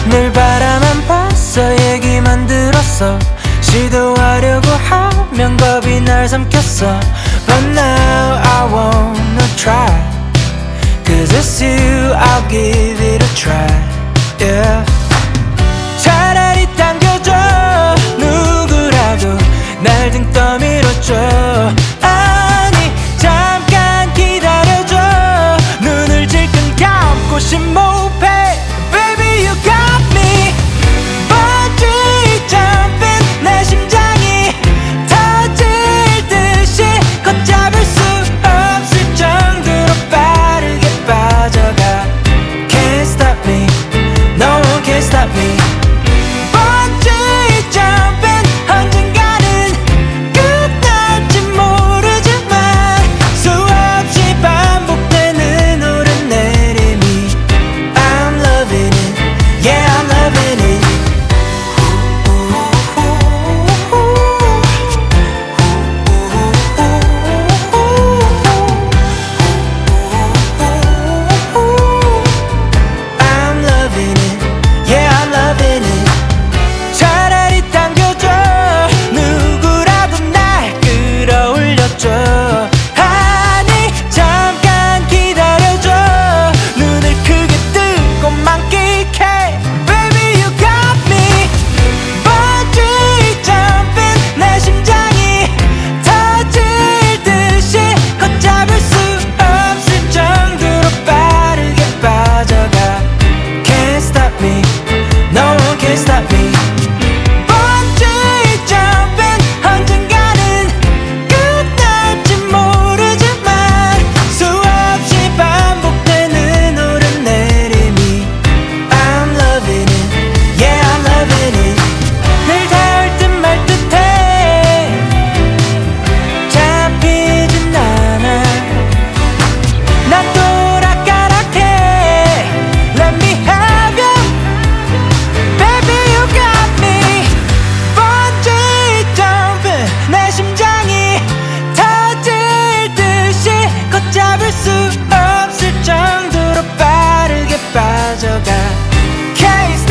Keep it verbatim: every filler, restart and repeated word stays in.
늘 바라만 봤어 얘기만 들었어 시도하려고 하면 겁이 날 삼켰어 But now I wanna try Cause it's you I'll give it a try yeah. 차라리 당겨줘 누구라도 날 등 떠밀어줘 아니 잠깐 기다려줘 눈을 질끈 감고 심호흡해 Baby you got me Bungee jumping 내 심장이 터질 듯이 걷잡을 수 없을 정도로 빠르게 빠져가 Can't stop me No one can stop me Bungee jumping 언젠가는 끝날지 모르지만 수없이 반복되는 오르내림이 I'm loving it Yeah I'm loving it I'm loving it Yeah I'm loving it 차라리 당겨줘 누구라도 날 끌어올려줘 아니 잠깐 기다려줘 눈을 크게 뜨고 만끽해 Baby you got me Bungee jumping 내 심장이 터질 듯이 걷잡을 수 없을 정도로 빠르게 빠져가 Can't stop me No one can stop me Bungee jumping 언젠가는 끝날지 모르지만 수없이 반복되는 오르내림이 I'm loving it Yeah I'm loving it 늘 닿을 듯 말 듯해 잡히진 않아 난 또락가락해 Let me have you Baby you got me Bungee jumping 내 심장이 터질 듯이 걷잡을 수 없을 정도로 빠르게 빠져가 Can't